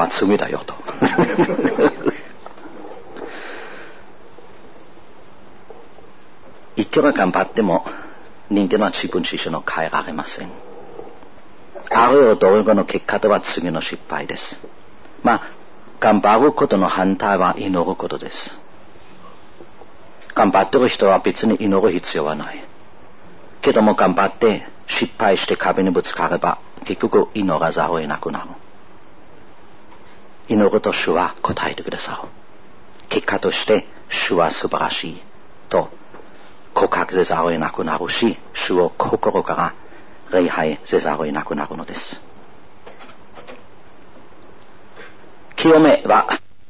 罪だよといくら頑張っても人間は自分自身を変えられません。ある驚くの結果では次の失敗です。頑張ることの反対は祈ることです。頑張ってる人は別に祈る必要はないけども、頑張って失敗して壁にぶつかれば結局祈らざるを得なくなる。祈ると主は答えてくださる。結果として主は素晴らしいと告白せざるを得なくなるし、主を心から礼拝せざるを得なくなるのです。清めは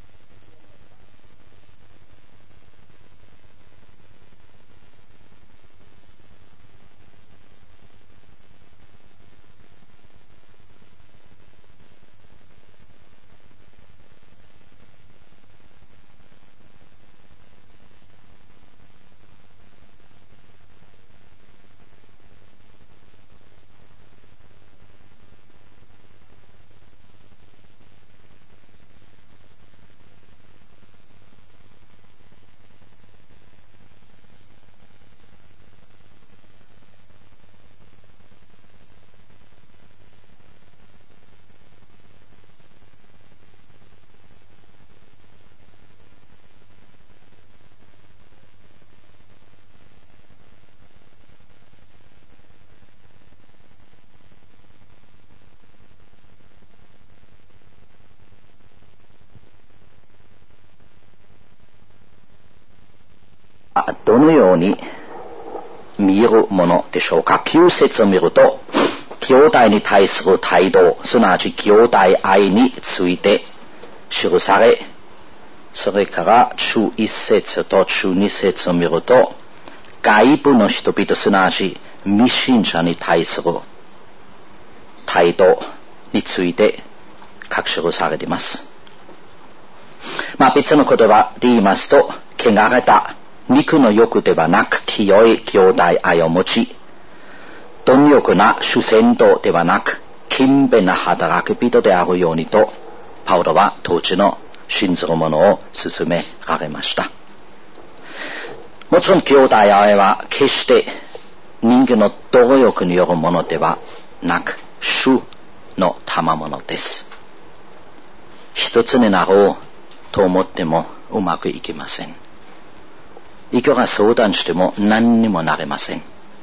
どのように見るものでしょうか。9節を見ると、兄弟に対する態度、すなわち兄弟愛について記され、それから11節と12節を見ると、外部の人々、すなわち未信者に対する態度について書き記されています。別の言葉で言いますと、汚れた肉の欲ではなく清い兄弟愛を持ち、貪欲な主戦闘ではなく勤勉な働き人であるようにと、パウロは当時の信ずる者を勧められました。もちろん兄弟愛は決して人間の貪欲によるものではなく、主の賜物です。一つになろうと思ってもうまくいきません。いくら相談しても何にもなれません。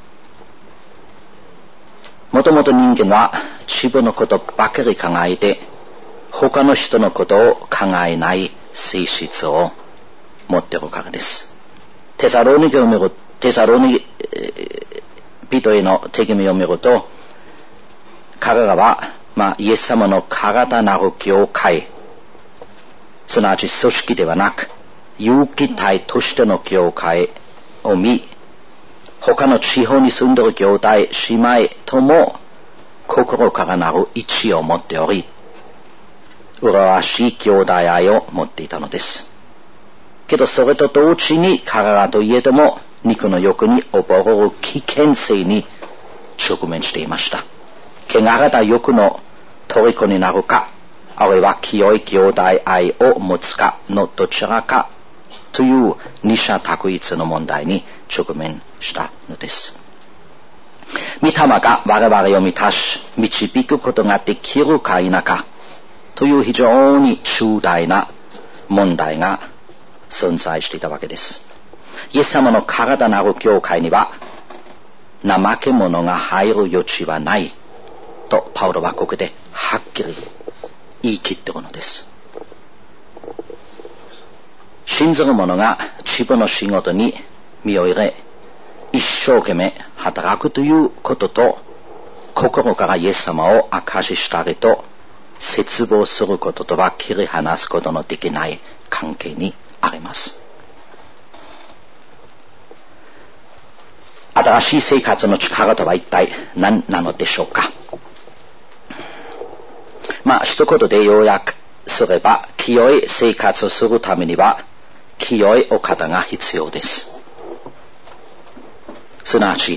もともと人間は自分のことばかり考えて他の人のことを考えない性質を持っているからです。テサロニ人への手紙を見ると、彼らは、イエス様の体なる教会、すなわち組織ではなく有機体としての教会を見、他の地方に住んでいる兄弟姉妹とも心からなる一致を持っており、麗しい兄弟愛を持っていたのです。けどそれと同時に彼らといえども肉の欲に溺れる危険性に直面していました。汚れた欲の虜になるか、あるいは清い兄弟愛を持つかのどちらかという二者択一の問題に直面したのです。御霊が我々を満たし導くことができるか否かという非常に重大な問題が存在していたわけです。イエス様の体なる教会には怠け者が入る余地はないとパウロはここではっきり言い切っているのです。信ずる者が自分の仕事に身を入れ一生懸命働くということと、心からイエス様を証ししたりと絶望することとは切り離すことのできない関係にあります。新しい生活の力とは一体何なのでしょうか。一言で要約すれば、清い生活をするためには清いお方が必要です。すなわち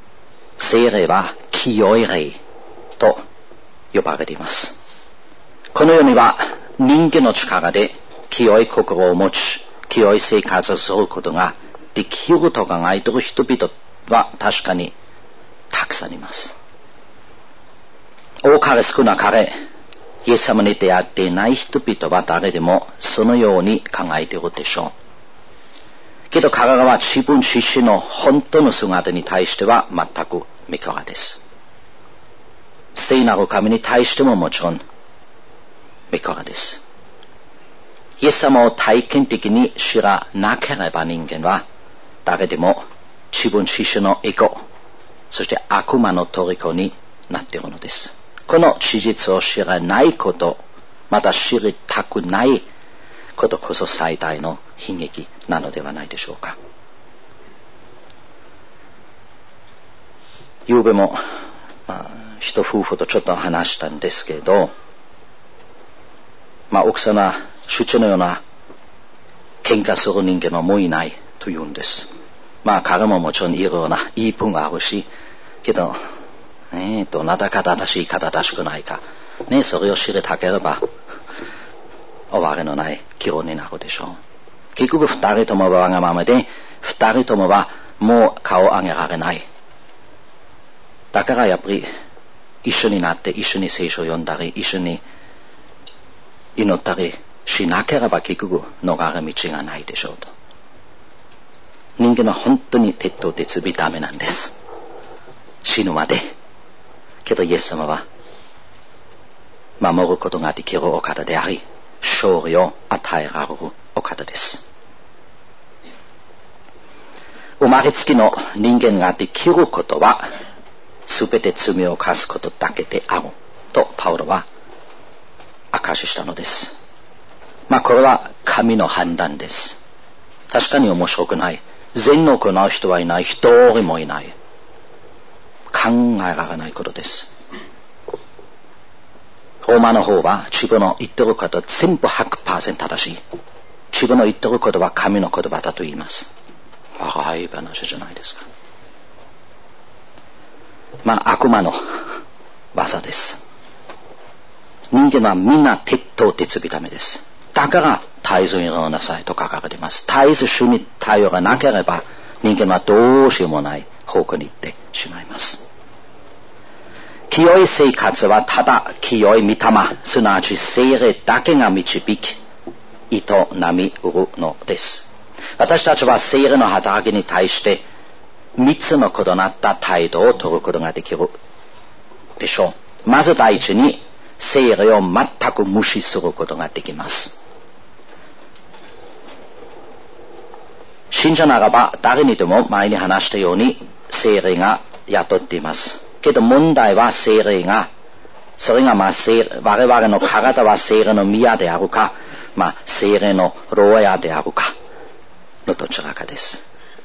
聖霊は清い霊と呼ばれています。 この世には人間の力で清い心を持ち、清い生活をすることができると考えている人々は確かにたくさんいます。多かれ少なかれ、イエス様に出会っていない人々は誰でもそのように考えているでしょう。けど彼らは自分自身の本当の姿に対しては全く未からです。聖なる神に対してももちろん未からです。イエス様を体験的に知らなければ人間は誰でも自分自身のエゴ、そして悪魔の虜になっているのです。この事実を知らないこと、また知りたくないことこそ最大の悲劇なのではないでしょうか。昨夜も、一夫婦とちょっと話したんですけど、奥さんは主張のような喧嘩する人間はもういないと言うんです。彼ももちろんいろいろな言い分があるし、けど、どなたか正しいか正しくないか、それを知りたければ、終わりのない議論になるでしょう。結局二人ともはわがままで、二人ともはもう顔を上げられない。だからやっぱり、一緒になって一緒に聖書を読んだり、一緒に祈ったりしなければ結局逃れ道がないでしょうと。人間は本当に鉄頭鉄尾ダメなんです。死ぬまで。けどイエス様は守ることができるお方であり、勝利を与えられるお方です。生まれつきの人間ができることはすべて罪を犯すことだけであるとパウロは証ししたのです。これは神の判断です。確かに面白くない。善の行う人はいない。一人もいない。考えられないことです。ローマの方は自分の言ってることは全部 100% 正しい。自分の言ってることは神の言葉だと言います。笑い話じゃないですか。悪魔の技です。人間はみんな鉄頭鉄尾ダメです。だから絶えず祈りなさいと書かれています。絶えず主に頼らなければ人間はどうしようもない方向に行ってしまいます。清い生活はただ清い御霊、すなわち聖霊だけが導き営みうるのです。私たちは聖霊の働きに対して3つの異なった態度を取ることができるでしょう。まず第一に聖霊を全く無視することができます。信者ならば誰にでも前に話したように聖霊が雇っています。けど問題は聖霊が、それが我々の体は聖霊の宮であるか、聖霊の牢屋であるかのどちらかです。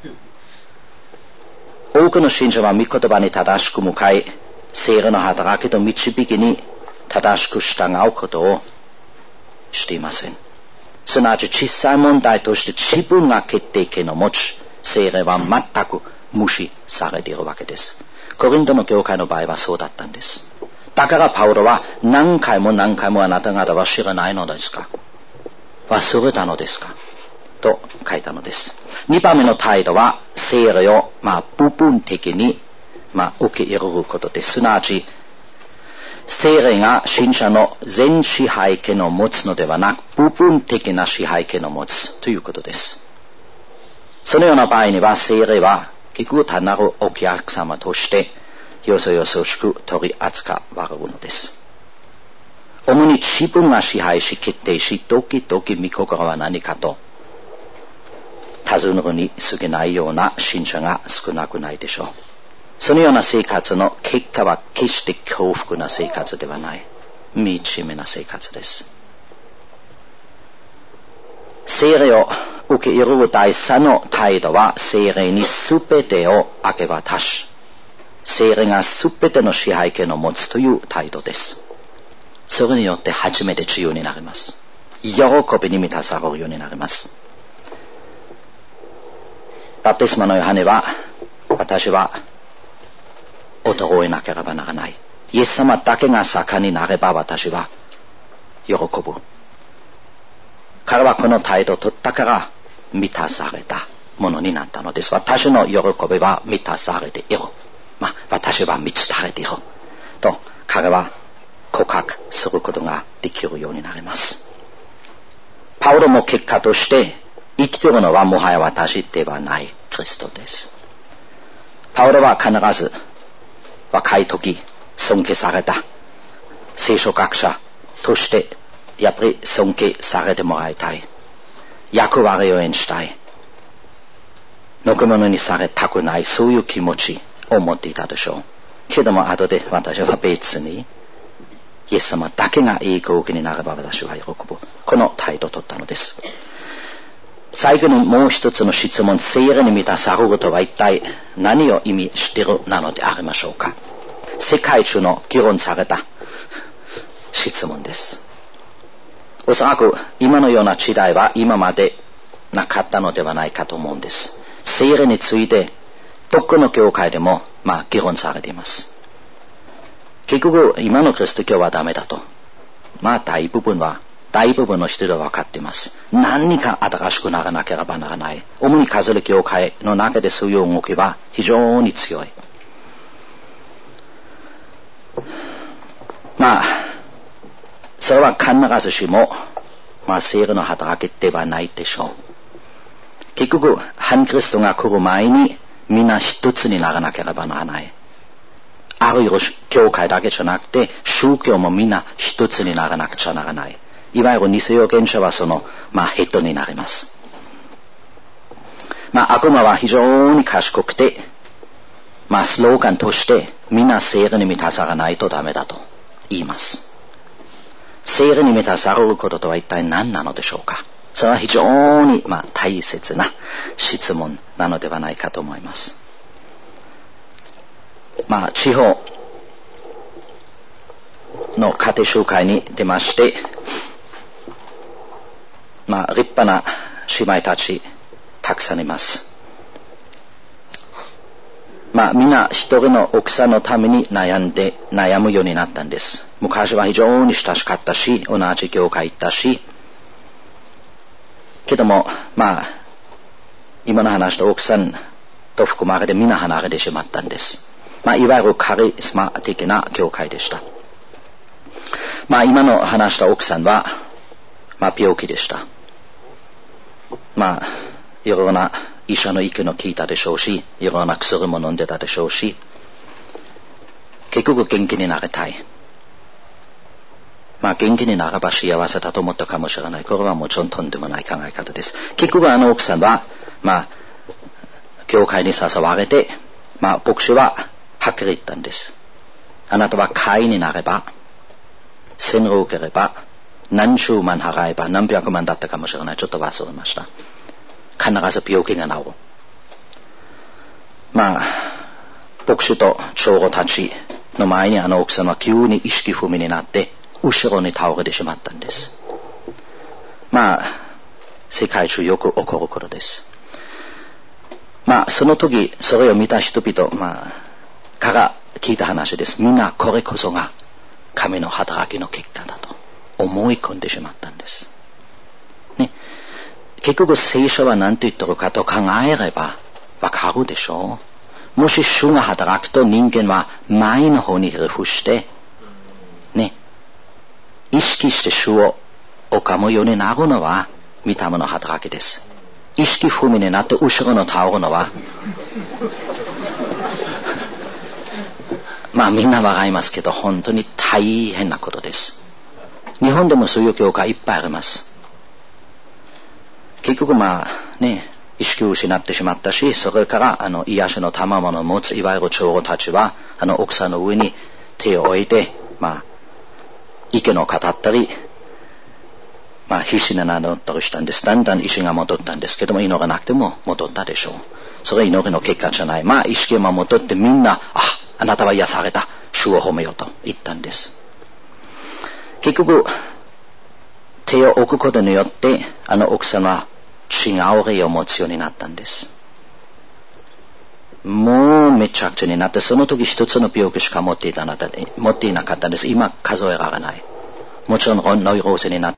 多くの信者は御言葉に正しく向かい、聖霊の働きと導きに正しく従うことをしていません。すなわち小さい問題として自分が決定権を持ち、聖霊は全く無視されているわけです。コリントの教会の場合はそうだったんです。だからパウロは何回も何回もあなた方は知らないのですか、忘れたのですかと書いたのです。2番目の態度は聖霊を部分的に受け入れることです。すなわち聖霊が信者の全支配権を持つのではなく、部分的な支配権を持つということです。そのような場合には聖霊は結局単なるお客様としてよそよそしく取り扱われるのです。主に自分が支配し決定し、時々御心は何かと尋ねるに過ぎないような信者が少なくないでしょう。そのような生活の結果は決して幸福な生活ではない、惨めな生活です。聖霊を受け入れる第三の態度は聖霊に全てを明け渡し、聖霊が全ての支配権を持つという態度です。それによって初めて自由になります。喜びに満たされるようになります。バプテスマのヨハネは、私は衰えなければならない。イエス様だけが盛んになれば私は喜ぶ。彼はこの態度を取ったから満たされたものになったのです。私の喜びは満たされている。私は満ち足れている。と彼は告白することができるようになります。パウロも結果として生きているのはもはや私ではないキリストです。パウロは必ず若い時尊敬された聖書学者としてやっぱり尊敬されてもらいたい。役割を演じたい。のけ者にされたくない、そういう気持ちを持っていたでしょう。けども後で私は別にイエス様だけが栄光を受けになれば私は喜ぶ。この態度を取ったのです。最後にもう一つの質問、聖霊に満たされるとは一体何を意味しているなのでありましょうか。世界中の議論された質問です。おそらく今のような時代は今までなかったのではないかと思うんです。聖霊についてどこの教会でも議論されています。結局今のキリスト教はダメだと大部分の人では分かっています。何か新しくならなければならない。主にカトリック教会の中でそういう動きは非常に強い。それは必ずしも聖霊の働きではないでしょう。結局反キリストが来る前に皆一つにならなければならない。あるいは教会だけじゃなくて宗教も皆一つにならなくちゃならない。いわゆる偽預言者はそのヘッドになります。悪魔は非常に賢くてスローガンとして皆聖霊に満たされないとダメだと言います。聖霊に満たされることとは一体何なのでしょうか。それは非常に大切な質問なのではないかと思います。地方の家庭集会に出まして立派な姉妹たちたくさんいます。みんな一人の奥さんのために悩むようになったんです。昔は非常に親しかったし同じ教会行ったし、けども今の話と奥さんと含まれてみんな離れてしまったんです。いわゆるカリスマ的な教会でした。今の話した奥さんは病気でした。いろんな医者の意見を聞いたでしょうし、いろんな薬も飲んでたでしょうし、結局元気になりたい。元気になれば幸せだと思ったかもしれない。これはもちろんとんでもない考え方です。結局奥さんは教会に誘われて牧師ははっきり言ったんです。あなたは会員になれば洗礼を受ければ何十万払えば何百万だったかもしれない。ちょっと忘れました。必ず病気が治る。牧師と長老たちの前に奥さんは急に意識不明になって後ろに倒れてしまったんです。世界中よく起こることです。その時それを見た人々から聞いた話です。みんなこれこそが神の働きの結果だと思い込んでしまったんです。結局聖書は何と言ってるかと考えればわかるでしょう。もし主が働くと人間は前の方にリフして意識して主を拝むようになるのは御霊の働きです。意識不明になって後ろの倒るのはみんな笑いますけど本当に大変なことです。日本でもそういう教会いっぱいあります。結局意識を失ってしまったし、それから癒しの賜物を持ついわゆる長老たちは奥さんの上に手を置いて意見を語ったり必死になったりしたんです。だんだん意識が戻ったんですけども、祈らなくても戻ったでしょう。それは祈りの結果じゃない。意識が戻ってみんなあなたは癒された、主を褒めようと言ったんです。結局手を置くことによって奥さんは違う霊を持つようになったんです。もうめちゃくちゃになって、その時一つの病気しか持っていなかったんです。今数えられない。 もちろんノイローゼになって